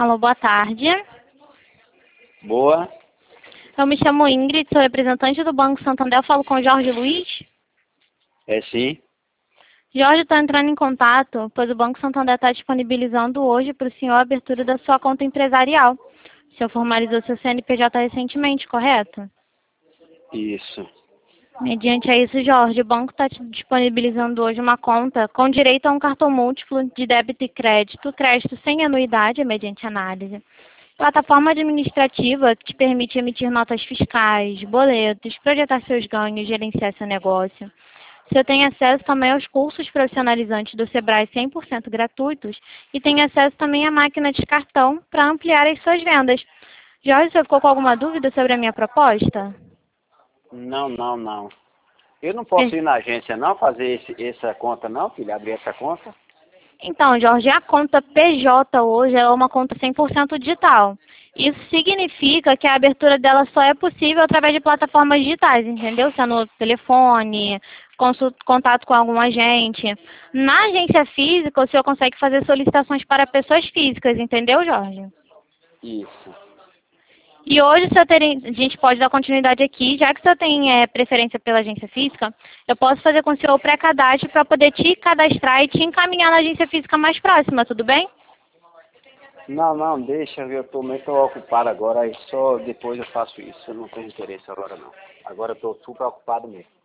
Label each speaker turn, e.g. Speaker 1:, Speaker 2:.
Speaker 1: Alô, boa tarde.
Speaker 2: Boa.
Speaker 1: Eu me chamo Ingrid, sou representante do Banco Santander. Eu falo com o Jorge Luiz.
Speaker 2: É sim.
Speaker 1: Jorge, está entrando em contato, pois o Banco Santander está disponibilizando hoje para o senhor a abertura da sua conta empresarial. O senhor formalizou seu CNPJ recentemente, correto?
Speaker 2: Isso.
Speaker 1: Mediante a isso, Jorge, o banco está disponibilizando hoje uma conta com direito a um cartão múltiplo de débito e crédito, crédito sem anuidade, mediante análise. Plataforma administrativa que te permite emitir notas fiscais, boletos, projetar seus ganhos, gerenciar seu negócio. Você tem acesso também aos cursos profissionalizantes do Sebrae 100% gratuitos e tem acesso também à máquina de cartão para ampliar as suas vendas. Jorge, você ficou com alguma dúvida sobre a minha proposta?
Speaker 2: Não. Eu não posso ir na agência não fazer essa conta não, filho, abrir essa conta.
Speaker 1: Então, Jorge, a conta PJ hoje é uma conta 100% digital. Isso significa que a abertura dela só é possível através de plataformas digitais, entendeu? Se é no telefone, contato com algum agente. Na agência física, o senhor consegue fazer solicitações para pessoas físicas, entendeu, Jorge?
Speaker 2: Isso.
Speaker 1: E hoje, a gente pode dar continuidade aqui, já que o senhor tem preferência pela agência física, eu posso fazer com o senhor o pré-cadastro para poder te cadastrar e te encaminhar na agência física mais próxima, tudo bem?
Speaker 2: Não, deixa, eu tô ocupado agora, aí só depois eu faço isso. Eu não tenho interesse agora não. Agora eu tô super ocupado mesmo.